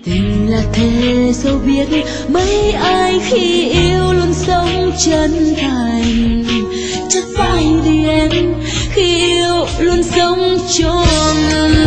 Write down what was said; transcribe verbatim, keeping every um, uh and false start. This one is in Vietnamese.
Tình là thế dẫu biết mấy ai khi yêu luôn sống chân thành, chắc phải vì em khi yêu luôn sống cho ngần